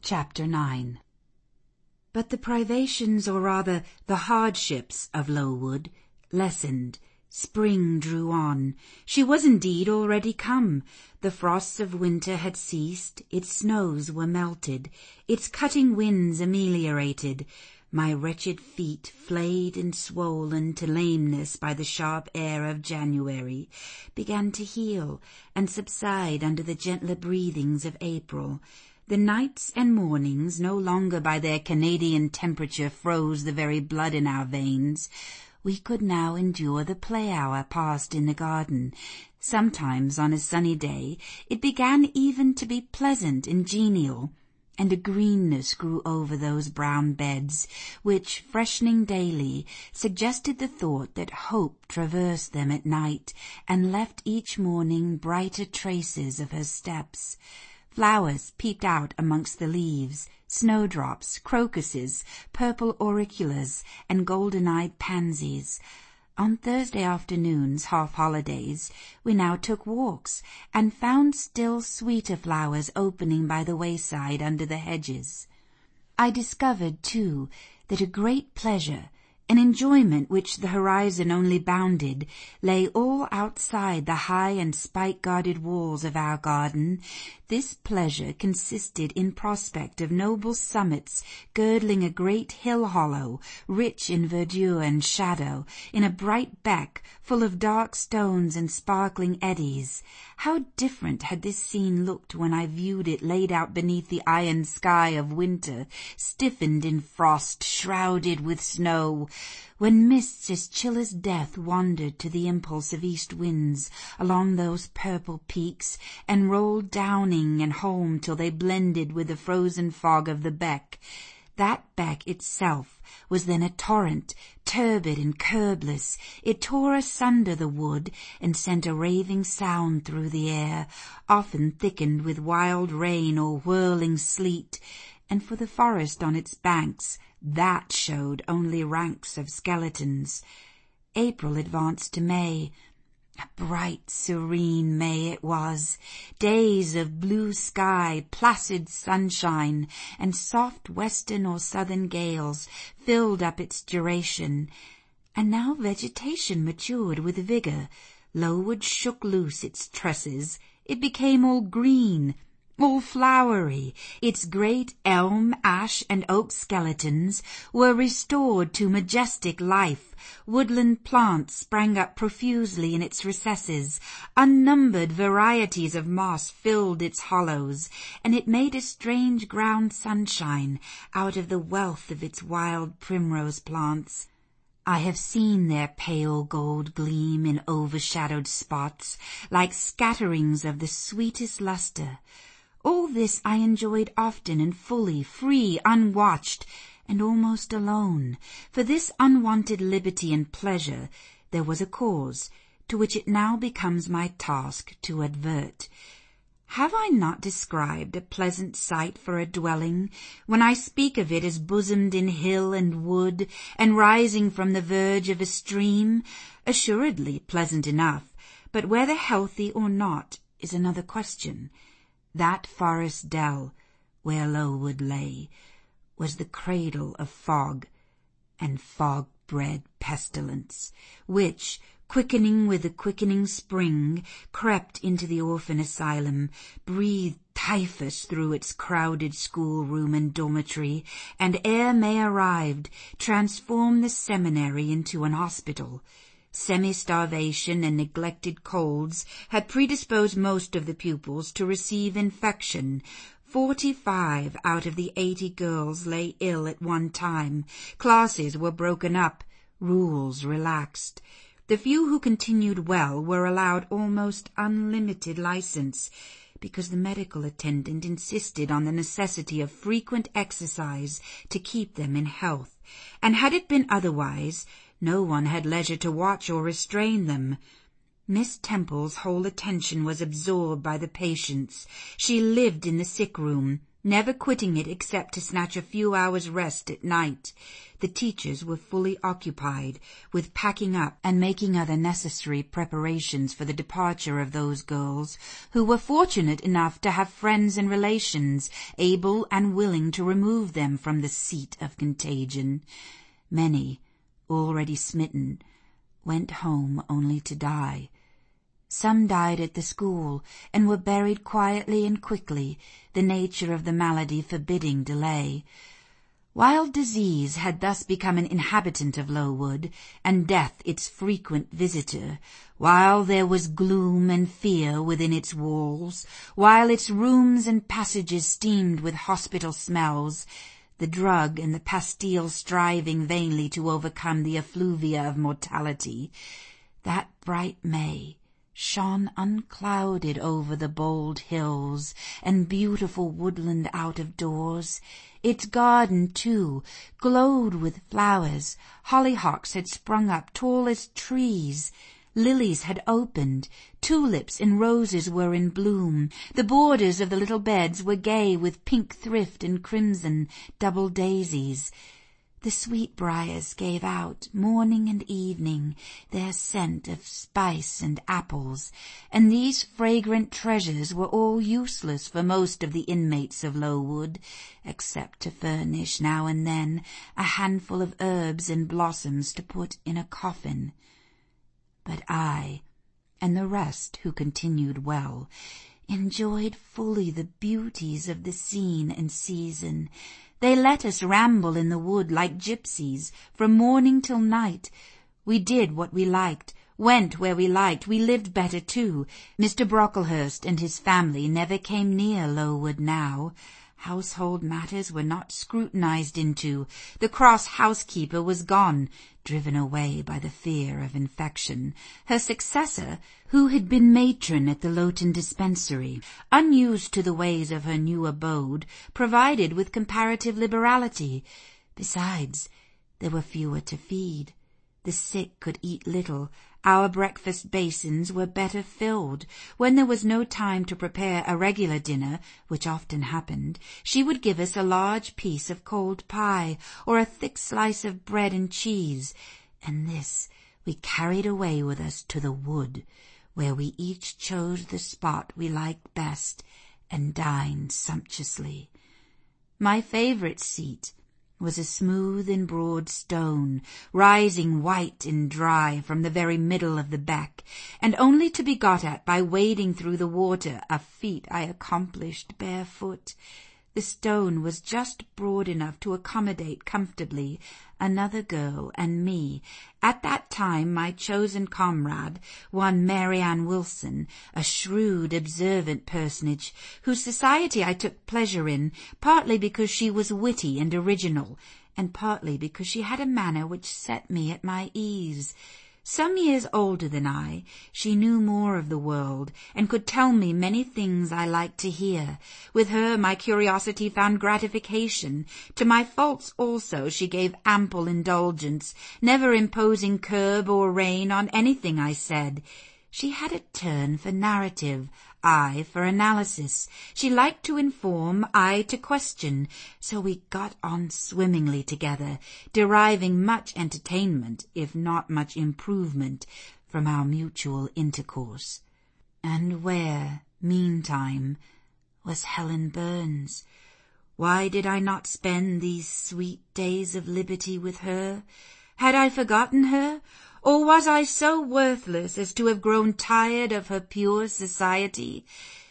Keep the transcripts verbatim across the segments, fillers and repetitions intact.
Chapter nine. But the privations, or rather the hardships of Lowood, lessened. Spring drew on. She was indeed already come. The frosts of winter had ceased, its snows were melted, its cutting winds ameliorated. My wretched feet, flayed and swollen to lameness by the sharp air of January, began to heal and subside under the gentler breathings of April. The nights and mornings no longer by their Canadian temperature froze the very blood in our veins. We could now endure the play hour passed in the garden. Sometimes on a sunny day it began even to be pleasant and genial, and a greenness grew over those brown beds, which, freshening daily, suggested the thought that hope traversed them at night, and left each morning brighter traces of her steps. Flowers peeped out amongst the leaves, snowdrops, crocuses, purple auriculas, and golden-eyed pansies. On Thursday afternoons, half-holidays, we now took walks, and found still sweeter flowers opening by the wayside under the hedges. I discovered, too, that a great pleasure, an enjoyment which the horizon only bounded, lay all outside the high and spike-guarded walls of our garden. This pleasure consisted in prospect of noble summits girdling a great hill-hollow, rich in verdure and shadow, in a bright beck full of dark stones and sparkling eddies. How different had this scene looked when I viewed it laid out beneath the iron sky of winter, stiffened in frost, shrouded with snow, when mists as chill as death wandered to the impulse of east winds along those purple peaks, and rolled downing and home till they blended with the frozen fog of the beck. That beck itself was then a torrent, turbid and curbless. It tore asunder the wood and sent a raving sound through the air, often thickened with wild rain or whirling sleet, and for the forest on its banks, that showed only ranks of skeletons. April advanced to May. A bright, serene May it was. Days of blue sky, placid sunshine, and soft western or southern gales filled up its duration. And now vegetation matured with vigour. Lowood shook loose its tresses. It became all green, all flowery. Its great elm, ash, and oak skeletons were restored to majestic life. Woodland plants sprang up profusely in its recesses. Unnumbered varieties of moss filled its hollows, and it made a strange ground sunshine out of the wealth of its wild primrose plants. I have seen their pale gold gleam in overshadowed spots, like scatterings of the sweetest lustre. All this I enjoyed often and fully, free, unwatched, and almost alone. For this unwanted liberty and pleasure there was a cause, to which it now becomes my task to advert. Have I not described a pleasant site for a dwelling, when I speak of it as bosomed in hill and wood, and rising from the verge of a stream? Assuredly pleasant enough, but whether healthy or not is another question. That forest dell, where Lowood lay, was the cradle of fog, and fog-bred pestilence, which, quickening with the quickening spring, crept into the orphan asylum, breathed typhus through its crowded schoolroom and dormitory, and ere May arrived, transformed the seminary into an hospital. Semi-starvation and neglected colds had predisposed most of the pupils to receive infection. Forty-five out of the eighty girls lay ill at one time. Classes were broken up, rules relaxed. The few who continued well were allowed almost unlimited license, because the medical attendant insisted on the necessity of frequent exercise to keep them in health, and had it been otherwise, no one had leisure to watch or restrain them. Miss Temple's whole attention was absorbed by the patients. She lived in the sick room, never quitting it except to snatch a few hours' rest at night. The teachers were fully occupied with packing up and making other necessary preparations for the departure of those girls who were fortunate enough to have friends and relations able and willing to remove them from the seat of contagion. Many, already smitten, went home only to die. Some died at the school and were buried quietly and quickly, the nature of the malady forbidding delay. While disease had thus become an inhabitant of Lowood, and death its frequent visitor, while there was gloom and fear within its walls, while its rooms and passages steamed with hospital smells, the drug and the pastille striving vainly to overcome the effluvia of mortality, that bright May shone unclouded over the bold hills and beautiful woodland out of doors. Its garden, too, glowed with flowers. Hollyhocks had sprung up tall as trees. Lilies had opened. Tulips and roses were in bloom. The borders of the little beds were gay with pink thrift and crimson double daisies. The sweetbriars gave out, morning and evening, their scent of spice and apples, and these fragrant treasures were all useless for most of the inmates of Lowood, except to furnish now and then a handful of herbs and blossoms to put in a coffin. But I, and the rest who continued well, enjoyed fully the beauties of the scene and season. They let us ramble in the wood like gypsies from morning till night. We did what we liked, went where we liked. We lived better too. Mister Brocklehurst and his family never came near Lowood now. Household matters were not scrutinized into. The cross housekeeper was gone, driven away by the fear of infection. Her successor, who had been matron at the Lowton dispensary, unused to the ways of her new abode, provided with comparative liberality. Besides, there were fewer to feed. The sick could eat little. Our breakfast basins were better filled. When there was no time to prepare a regular dinner, which often happened, she would give us a large piece of cold pie or a thick slice of bread and cheese, and this we carried away with us to the wood, where we each chose the spot we liked best and dined sumptuously. My favourite seat was a smooth and broad stone, rising white and dry from the very middle of the beck, and only to be got at by wading through the water, a feat I accomplished barefoot. The stone was just broad enough to accommodate comfortably another girl and me. At that time my chosen comrade, one Mary Ann Wilson, a shrewd, observant personage, whose society I took pleasure in, partly because she was witty and original, and partly because she had a manner which set me at my ease. Some years older than I, she knew more of the world, and could tell me many things I liked to hear. With her my curiosity found gratification. To my faults also she gave ample indulgence, never imposing curb or rein on anything I said. She had a turn for narrative, I for analysis. She liked to inform, I to question, so we got on swimmingly together, deriving much entertainment, if not much improvement, from our mutual intercourse. And where, meantime, was Helen Burns? Why did I not spend these sweet days of liberty with her? Had I forgotten her? Or was I so worthless as to have grown tired of her pure society?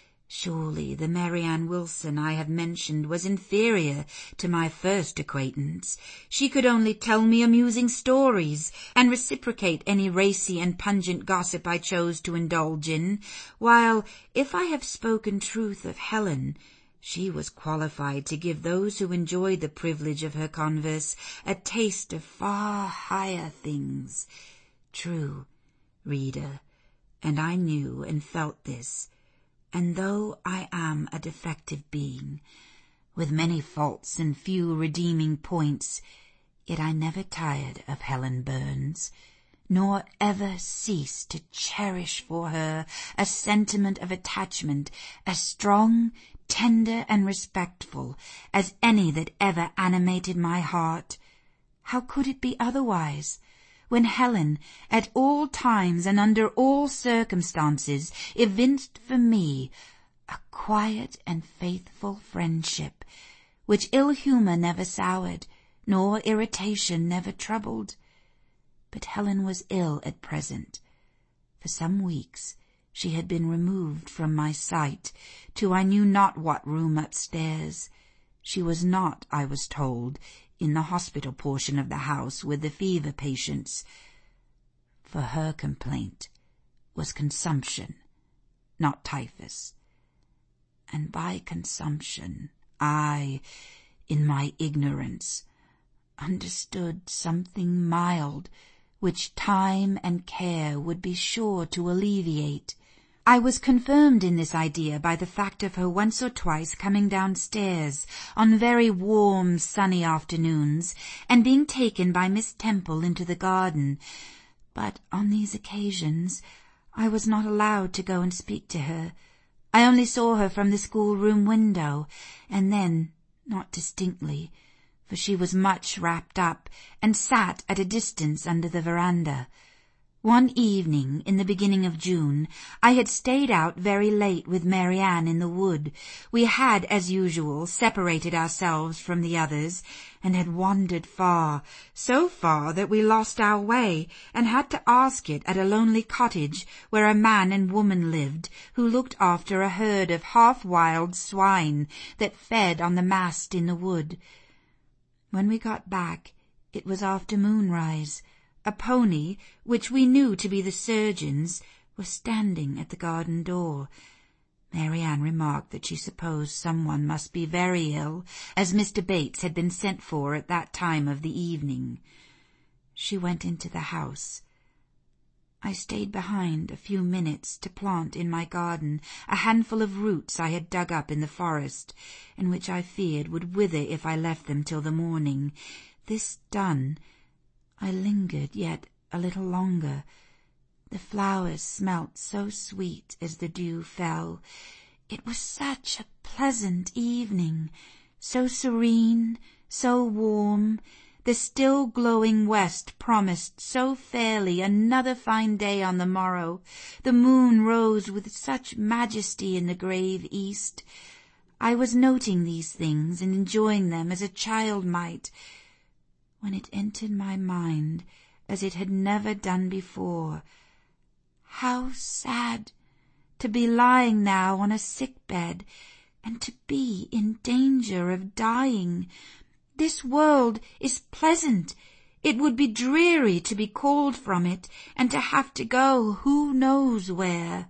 Surely the Mary Ann Wilson I have mentioned was inferior to my first acquaintance. She could only tell me amusing stories, and reciprocate any racy and pungent gossip I chose to indulge in, while, if I have spoken truth of Helen, she was qualified to give those who enjoyed the privilege of her converse a taste of far higher things. True, reader, and I knew and felt this, and though I am a defective being, with many faults and few redeeming points, yet I never tired of Helen Burns, nor ever ceased to cherish for her a sentiment of attachment as strong, tender and respectful as any that ever animated my heart. How could it be otherwise, when Helen, at all times and under all circumstances, evinced for me a quiet and faithful friendship, which ill-humour never soured, nor irritation never troubled? But Helen was ill at present. For some weeks she had been removed from my sight to I knew not what room upstairs. She was not, I was told, in the hospital portion of the house with the fever patients, for her complaint was consumption, not typhus. And by consumption I, in my ignorance, understood something mild, which time and care would be sure to alleviate. I was confirmed in this idea by the fact of her once or twice coming downstairs on very warm, sunny afternoons, and being taken by Miss Temple into the garden. But on these occasions I was not allowed to go and speak to her. I only saw her from the schoolroom window, and then not distinctly, for she was much wrapped up, and sat at a distance under the veranda. One evening in the beginning of June I had stayed out very late with Mary Ann in the wood. We had, as usual, separated ourselves from the others, and had wandered far, so far that we lost our way, and had to ask it at a lonely cottage where a man and woman lived, who looked after a herd of half-wild swine that fed on the mast in the wood. When we got back, it was after moonrise. A pony, which we knew to be the surgeon's, was standing at the garden door. Mary Ann remarked that she supposed someone must be very ill, as Mister Bates had been sent for at that time of the evening. She went into the house. I stayed behind a few minutes to plant in my garden a handful of roots I had dug up in the forest, and which I feared would wither if I left them till the morning. This done, I lingered yet a little longer. The flowers smelt so sweet as the dew fell. It was such a pleasant evening, so serene, so warm. The still glowing west promised so fairly another fine day on the morrow. The moon rose with such majesty in the grave east. I was noting these things and enjoying them as a child might, when it entered my mind, as it had never done before, how sad to be lying now on a sick bed, and to be in danger of dying. This world is pleasant. It would be dreary to be called from it, and to have to go who knows where.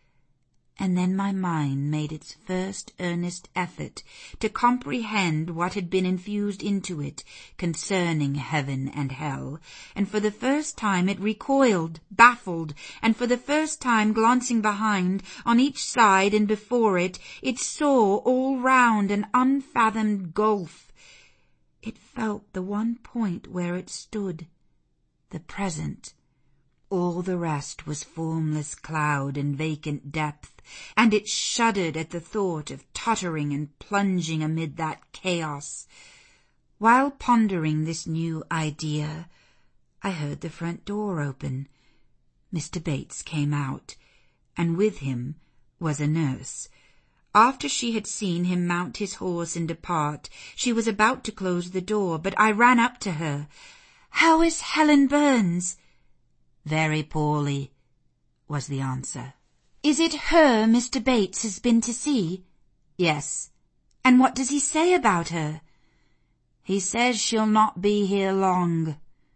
And then my mind made its first earnest effort to comprehend what had been infused into it concerning heaven and hell, and for the first time it recoiled, baffled, and for the first time glancing behind, on each side and before it, it saw all round an unfathomed gulf. It felt the one point where it stood, the present. All the rest was formless cloud and vacant depth, and it shuddered at the thought of tottering and plunging amid that chaos. While pondering this new idea, I heard the front door open. Mister Bates came out, and with him was a nurse. After she had seen him mount his horse and depart, she was about to close the door, but I ran up to her. "How is Helen Burns?" "Very poorly," was the answer. "Is it her Mister Bates has been to see?" "Yes." "And what does he say about her?" "He says she'll not be here long."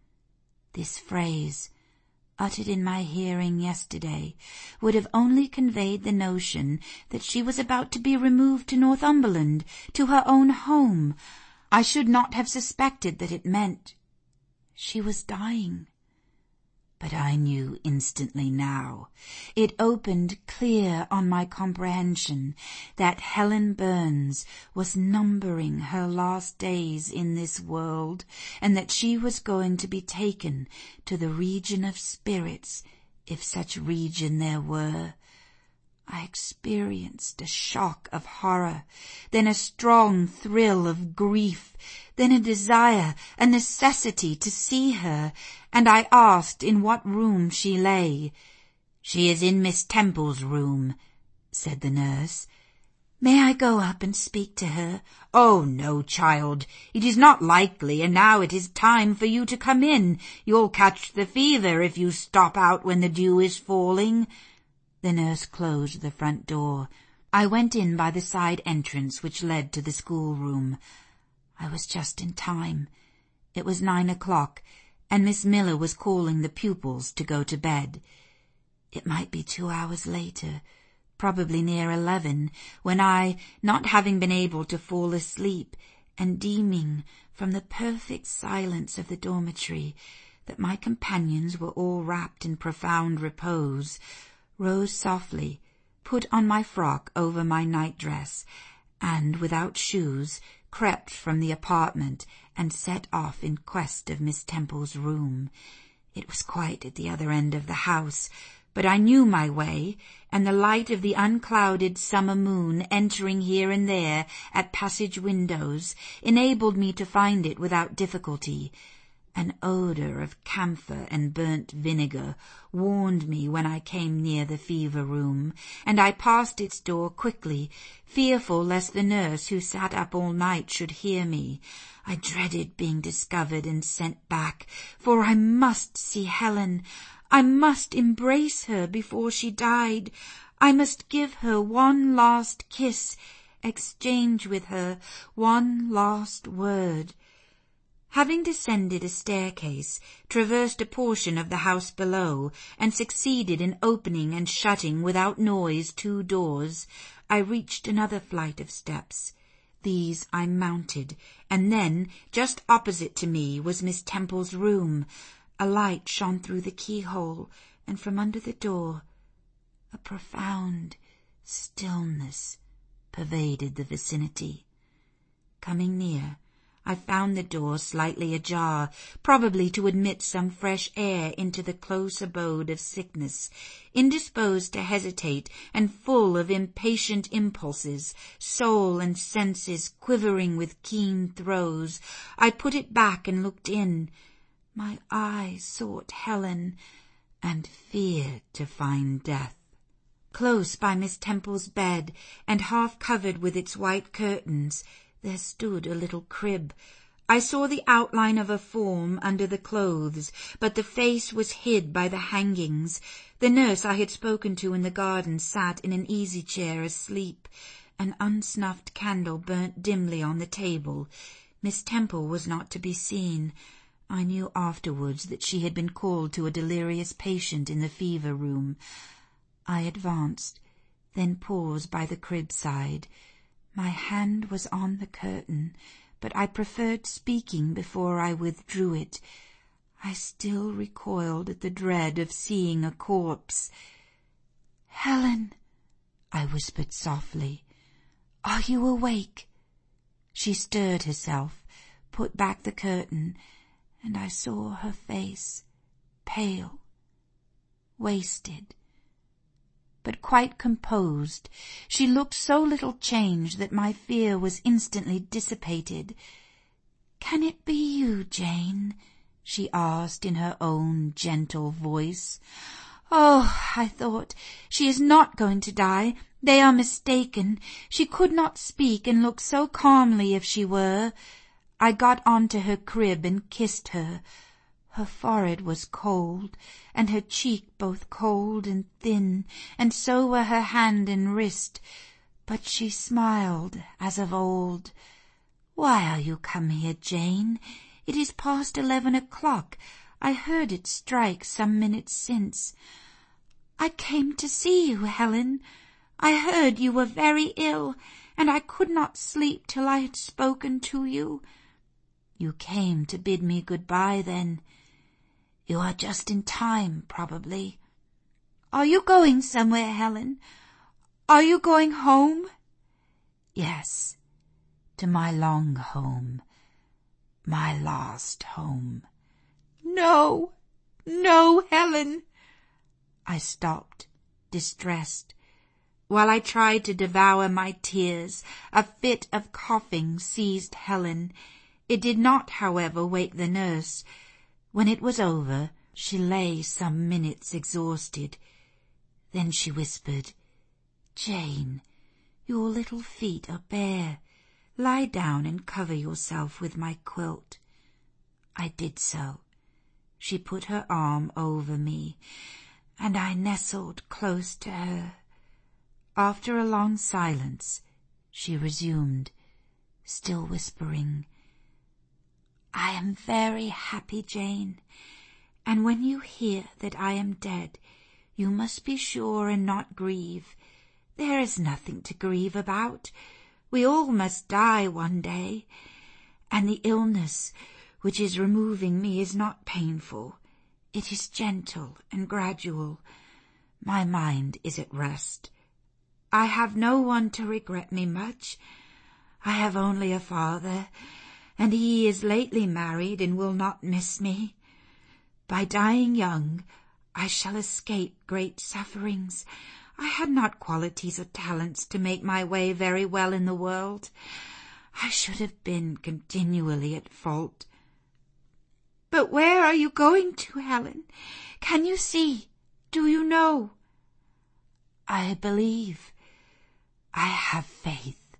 This phrase, uttered in my hearing yesterday, would have only conveyed the notion that she was about to be removed to Northumberland, to her own home. I should not have suspected that it meant she was dying. But I knew instantly now. It opened clear on my comprehension that Helen Burns was numbering her last days in this world, and that she was going to be taken to the region of spirits, if such region there were. I experienced a shock of horror, then a strong thrill of grief, then a desire, a necessity to see her, and I asked in what room she lay. "She is in Miss Temple's room," said the nurse. "May I go up and speak to her?" "Oh, no, child. It is not likely, and now it is time for you to come in. You'll catch the fever if you stop out when the dew is falling." The nurse closed the front door. I went in by the side entrance which led to the schoolroom. I was just in time. It was nine o'clock, and Miss Miller was calling the pupils to go to bed. It might be two hours later, probably near eleven, when I, not having been able to fall asleep, and deeming from the perfect silence of the dormitory that my companions were all wrapped in profound repose, rose softly, put on my frock over my night-dress, and, without shoes, crept from the apartment and set off in quest of Miss Temple's room. It was quite at the other end of the house, but I knew my way, and the light of the unclouded summer moon entering here and there at passage windows enabled me to find it without difficulty. An odour of camphor and burnt vinegar warned me when I came near the fever room, and I passed its door quickly, fearful lest the nurse who sat up all night should hear me. I dreaded being discovered and sent back, for I must see Helen. I must embrace her before she died. I must give her one last kiss, exchange with her one last word. Having descended a staircase, traversed a portion of the house below, and succeeded in opening and shutting without noise two doors, I reached another flight of steps. These I mounted, and then, just opposite to me, was Miss Temple's room. A light shone through the keyhole, and from under the door a profound stillness pervaded the vicinity. Coming near, I found the door slightly ajar, probably to admit some fresh air into the close abode of sickness. Indisposed to hesitate, and full of impatient impulses, soul and senses quivering with keen throes, I put it back and looked in. My eye sought Helen, and feared to find death. Close by Miss Temple's bed, and half covered with its white curtains, there stood a little crib. I saw the outline of a form under the clothes, but the face was hid by the hangings. The nurse I had spoken to in the garden sat in an easy-chair asleep. An unsnuffed candle burnt dimly on the table. Miss Temple was not to be seen. I knew afterwards that she had been called to a delirious patient in the fever room. I advanced, then paused by the crib side. My hand was on the curtain, but I preferred speaking before I withdrew it. I still recoiled at the dread of seeing a corpse. "Helen," I whispered softly, "are you awake?" She stirred herself, put back the curtain, and I saw her face, pale, wasted, but quite composed. She looked so little changed that my fear was instantly dissipated. "Can it be you, Jane?" she asked in her own gentle voice. "Oh," I thought, "she is not going to die. They are mistaken. She could not speak and look so calmly if she were." I got on to her crib and kissed her. Her forehead was cold, and her cheek both cold and thin, and so were her hand and wrist, but she smiled as of old. "Why are you come here, Jane? It is past eleven o'clock. I heard it strike some minutes since." "I came to see you, Helen. I heard you were very ill, and I could not sleep till I had spoken to you." "You came to bid me good-bye, then? You are just in time, probably." "Are you going somewhere, Helen? Are you going home?" "Yes, to my long home, my last home." "No, no, Helen." I stopped, distressed. While I tried to devour my tears, a fit of coughing seized Helen. It did not, however, wake the nurse. When it was over, she lay some minutes exhausted. Then she whispered, "Jane, your little feet are bare. Lie down and cover yourself with my quilt." I did so. She put her arm over me, and I nestled close to her. After a long silence, she resumed, still whispering, "I am very happy, Jane, and when you hear that I am dead, you must be sure and not grieve. There is nothing to grieve about. We all must die one day, and the illness which is removing me is not painful. It is gentle and gradual. My mind is at rest. I have no one to regret me much. I have only a father, and he is lately married and will not miss me. By dying young, I shall escape great sufferings. I had not qualities or talents to make my way very well in the world. I should have been continually at fault." "But where are you going to, Helen? Can you see? Do you know?" "I believe. I have faith.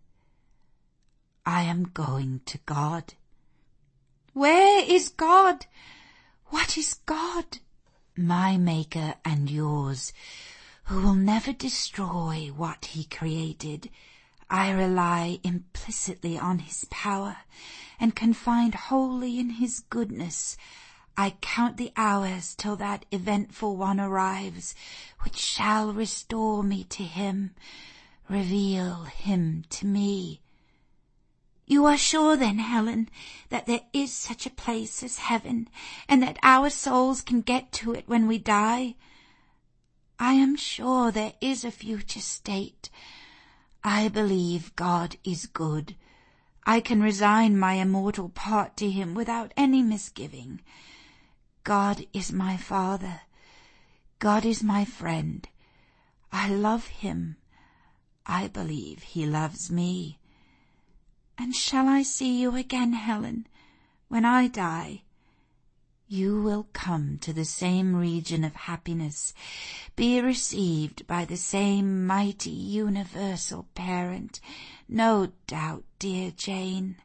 I am going to God." "Where is God? What is God?" "My Maker and yours, who will never destroy what he created. I rely implicitly on his power, and can find wholly in his goodness. I count the hours till that eventful one arrives, which shall restore me to him, reveal him to me." "You are sure then, Helen, that there is such a place as heaven, and that our souls can get to it when we die?" "I am sure there is a future state. I believe God is good. I can resign my immortal part to him without any misgiving. God is my Father. God is my friend. I love him. I believe he loves me. And shall I see you again, Helen, when I die? You will come to the same region of happiness, be received by the same mighty universal parent, no doubt, dear Jane."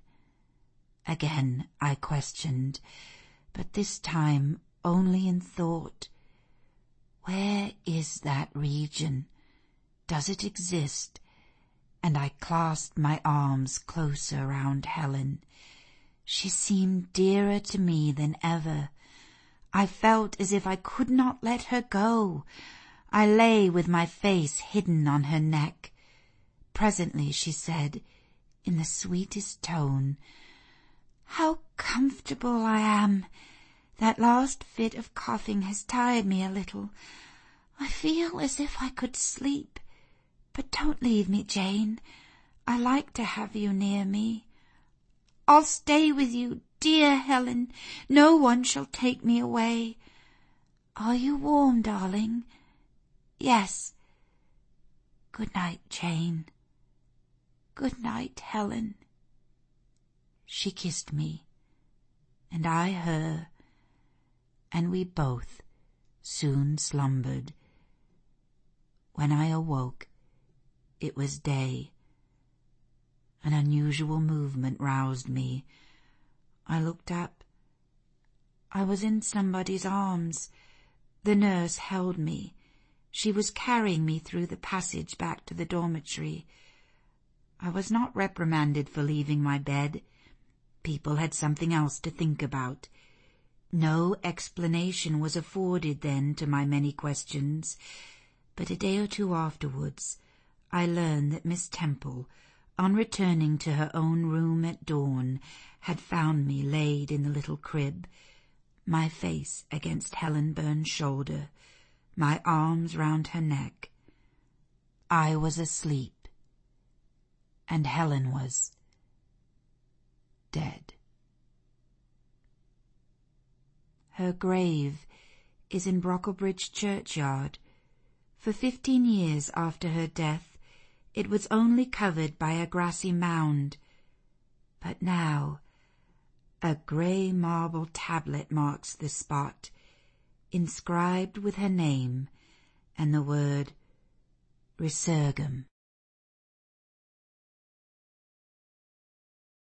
Again I questioned, but this time only in thought. Where is that region? Does it exist? And I clasped my arms closer round Helen. She seemed dearer to me than ever. I felt as if I could not let her go. I lay with my face hidden on her neck. Presently she said, in the sweetest tone, "How comfortable I am! That last fit of coughing has tired me a little. I feel as if I could sleep. But don't leave me, Jane. I like to have you near me. I'll stay with you, dear Helen. No one shall take me away. Are you warm, darling?" "Yes." "Good night, Jane." "Good night, Helen." She kissed me, and I her, and we both soon slumbered. When I awoke, it was day. An unusual movement roused me. I looked up. I was in somebody's arms. The nurse held me. She was carrying me through the passage back to the dormitory. I was not reprimanded for leaving my bed. People had something else to think about. No explanation was afforded then to my many questions, but a day or two afterwards I learned that Miss Temple, on returning to her own room at dawn, had found me laid in the little crib, my face against Helen Burns's shoulder, my arms round her neck. I was asleep, and Helen was dead. Her grave is in Brocklebridge churchyard. For fifteen years after her death, it was only covered by a grassy mound. But now a grey marble tablet marks the spot, inscribed with her name and the word Resurgam.